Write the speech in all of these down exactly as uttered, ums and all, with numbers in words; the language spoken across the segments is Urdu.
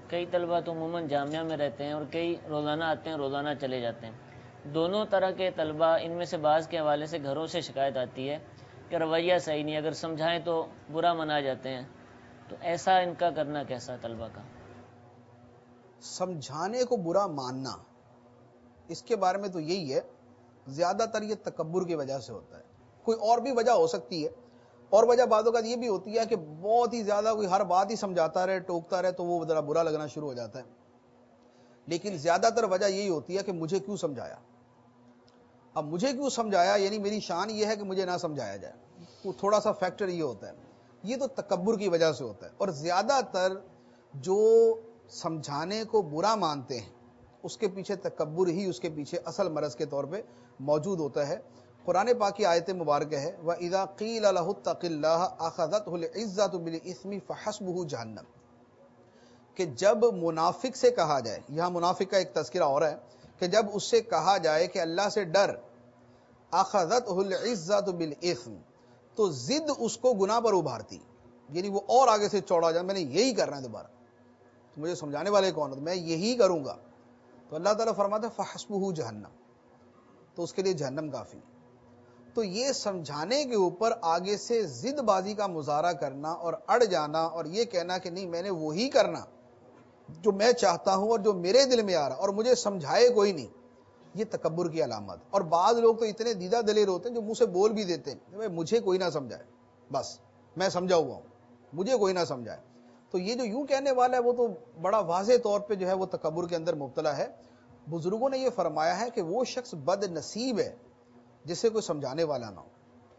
کئی طلبہ تو عموماً جامعہ میں رہتے ہیں اور کئی روزانہ آتے ہیں روزانہ چلے جاتے ہیں، دونوں طرح کے طلبہ، ان میں سے بعض کے حوالے سے گھروں سے شکایت آتی ہے کہ رویہ صحیح نہیں، اگر سمجھائیں تو برا منا جاتے ہیں، تو ایسا ان کا کرنا کیسا طلبہ کا؟ سمجھانے کو برا ماننا، اس کے بارے میں تو یہی ہے، زیادہ تر یہ تکبر کی وجہ سے ہوتا ہے۔ کوئی اور بھی وجہ ہو سکتی ہے، اور وجہ بعض اوقات یہ بھی ہوتی ہے کہ بہت ہی زیادہ کوئی ہر بات ہی سمجھاتا رہے، ٹوکتا رہے، تو وہ ذرا برا لگنا شروع ہو جاتا ہے۔ لیکن زیادہ تر وجہ یہی ہوتی ہے کہ مجھے کیوں سمجھایا، اب مجھے کیوں سمجھایا یعنی میری شان یہ ہے کہ مجھے نہ سمجھایا جائے، تو تھوڑا سا فیکٹر یہ ہوتا ہے، یہ تو تکبر کی وجہ سے ہوتا ہے۔ اور زیادہ تر جو سمجھانے کو برا مانتے ہیں اس کے پیچھے تکبر ہی اس کے پیچھے اصل مرض کے طور پہ موجود ہوتا ہے۔ قرآن پاک کی آیت مبارکہ ہے وَإِذَا قِيلَ لَهُ اتَّقِ اللَّهَ أَخَذَتْهُ الْعِزَّةُ بِالْإِثْمِ فَحَسْبُهُ جَهَنَّمُ، کہ جب منافق سے کہا جائے، یہاں منافق کا ایک تذکرہ اور ہے کہ جب اس سے کہا جائے کہ اللہ سے ڈر، أَخَذَتْهُ الْعِزَّةُ بِالْإِثْمِ، تو ضد اس کو گناہ پر ابھارتی، یعنی وہ اور آگے سے چوڑا جائے، میں نے یہی کرنا ہے دوبارہ، تو مجھے سمجھانے والے کون ہو، میں یہی کروں گا، تو اللہ تعالیٰ فرماتا ہے فَحَسْبُهُ جَهَنَّمُ، تو اس کے لیے جہنم کافی۔ تو یہ سمجھانے کے اوپر آگے سے ضد بازی کا مظاہرہ کرنا اور اڑ جانا اور یہ کہنا کہ نہیں میں نے وہی کرنا جو میں چاہتا ہوں اور جو میرے دل میں آ رہا اور مجھے سمجھائے کوئی نہیں، یہ تکبر کی علامت۔ اور بعض لوگ تو اتنے دیدہ دلیر ہوتے ہیں جو منہ سے بول بھی دیتے ہیں کہ مجھے کوئی نہ سمجھائے، بس میں سمجھا ہوا ہوں، مجھے کوئی نہ سمجھائے۔ تو یہ جو یوں کہنے والا ہے وہ تو بڑا واضح طور پہ جو ہے وہ تکبر کے اندر مبتلا ہے۔ بزرگوں نے یہ فرمایا ہے کہ وہ شخص بد نصیب ہے جسے کوئی سمجھانے والا نہ ہو،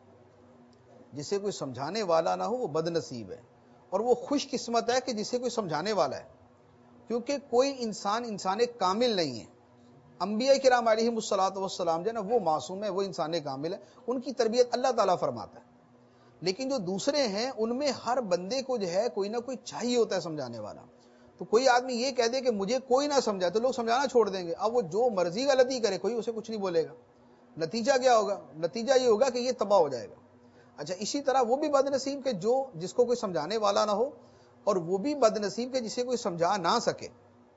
جسے کوئی سمجھانے والا نہ ہو وہ بد نصیب ہے، اور وہ خوش قسمت ہے کہ جسے کوئی سمجھانے والا ہے، کیونکہ کوئی انسان انسان کامل نہیں ہے۔ انبیاء کرام علیہم الصلوۃ والسلام جو ہے نا وہ معصوم ہے، وہ انسان کامل ہے، ان کی تربیت اللہ تعالیٰ فرماتا ہے۔ لیکن جو دوسرے ہیں ان میں ہر بندے کو جو ہے کوئی نہ کوئی چاہیے ہوتا ہے سمجھانے والا۔ تو کوئی آدمی یہ کہہ دے کہ مجھے کوئی نہ سمجھائے تو لوگ سمجھانا چھوڑ دیں گے، اب وہ جو مرضی غلطی کرے کوئی اسے کچھ نہیں بولے گا، نتیجہ کیا ہوگا؟ نتیجہ یہ ہوگا کہ یہ تباہ ہو جائے گا۔ اچھا اسی طرح وہ بھی بد نصیب کہ جو جس کو کوئی سمجھانے والا نہ ہو، اور وہ بھی بد نصیب کہ جسے کوئی سمجھا نہ سکے۔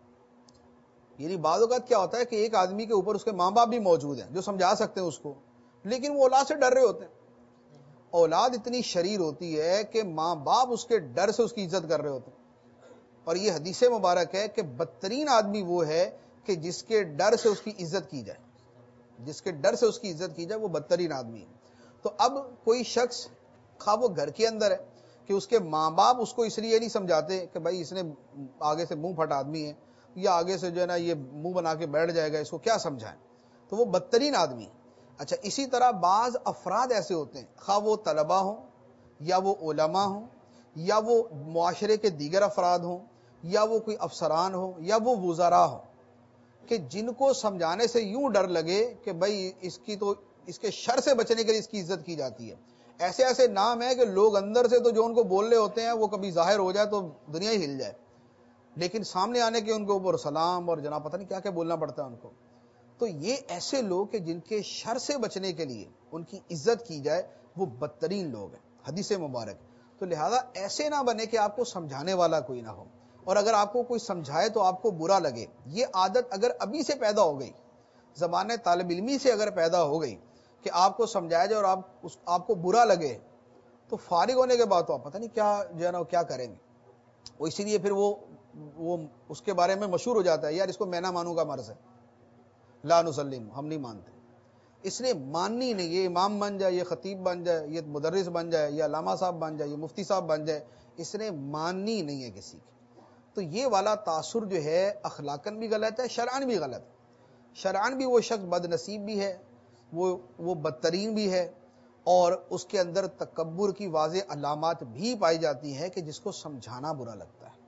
یعنی بعض اوقات کیا ہوتا ہے کہ ایک آدمی کے اوپر اس کے ماں باپ بھی موجود ہیں جو سمجھا سکتے ہیں اس کو، لیکن وہ اولاد سے ڈر رہے ہوتے ہیں۔ اولاد اتنی شریر ہوتی ہے کہ ماں باپ اس کے ڈر سے اس کی عزت کر رہے ہوتے ہیں، اور یہ حدیث مبارک ہے کہ بدترین آدمی وہ ہے کہ جس کے ڈر سے اس کی عزت کی جائے، جس کے ڈر سے اس کی عزت کی جائے وہ بدترین آدمی ہے۔ تو اب کوئی شخص خواہ وہ گھر کے اندر ہے کہ اس کے ماں باپ اس کو اس لیے نہیں سمجھاتے کہ بھائی اس نے آگے سے منہ پھٹ آدمی ہے، یا آگے سے جو ہے نا یہ منہ بنا کے بیٹھ جائے گا، اس کو کیا سمجھائیں، تو وہ بدترین آدمی ہے۔ اچھا اسی طرح بعض افراد ایسے ہوتے ہیں، خواہ وہ طلبہ ہوں یا وہ علماء ہوں یا وہ معاشرے کے دیگر افراد ہوں یا وہ کوئی افسران ہوں یا وہ وزراء ہوں، کہ جن کو سمجھانے سے یوں ڈر لگے کہ بھائی اس کی تو اس کے شر سے بچنے کے لیے اس کی عزت کی جاتی ہے۔ ایسے ایسے نام ہیں کہ لوگ اندر سے تو جو ان کو بول رہے ہوتے ہیں وہ کبھی ظاہر ہو جائے تو دنیا ہی ہل جائے، لیکن سامنے آنے کے ان کے اوپر سلام اور جناب پتہ نہیں کیا کیا بولنا پڑتا ہے ان کو۔ تو یہ ایسے لوگ کہ جن کے شر سے بچنے کے لیے ان کی عزت کی جائے وہ بدترین لوگ ہیں، حدیث مبارک۔ تو لہذا ایسے نہ بنے کہ آپ کو سمجھانے والا کوئی نہ ہو، اور اگر آپ کو کوئی سمجھائے تو آپ کو برا لگے۔ یہ عادت اگر ابھی سے پیدا ہو گئی، زمانے طالب علمی سے اگر پیدا ہو گئی کہ آپ کو سمجھایا جائے اور آپ اس آپ کو برا لگے، تو فارغ ہونے کے بعد تو آپ پتہ نہیں کیا جو ہے نا کیا کریں گے۔ وہ اسی لیے پھر وہ وہ اس کے بارے میں مشہور ہو جاتا ہے، یار اس کو میں نہ مانوں کا مرض ہے، لا نسلم، ہم نہیں مانتے۔ اس نے ماننی نہیں، یہ امام بن جائے، یہ خطیب بن جائے، یہ مدرس بن جائے، یہ علامہ صاحب بن جائے، یہ مفتی صاحب بن جائے، اس نے ماننی نہیں ہے کسی کی۔ تو یہ والا تاثر جو ہے اخلاقاً بھی غلط ہے، شرعاً بھی غلط ہے۔ شرعاً بھی وہ شخص بد نصیب بھی ہے، وہ وہ بدترین بھی ہے، اور اس کے اندر تکبر کی واضح علامات بھی پائی جاتی ہیں کہ جس کو سمجھانا برا لگتا ہے۔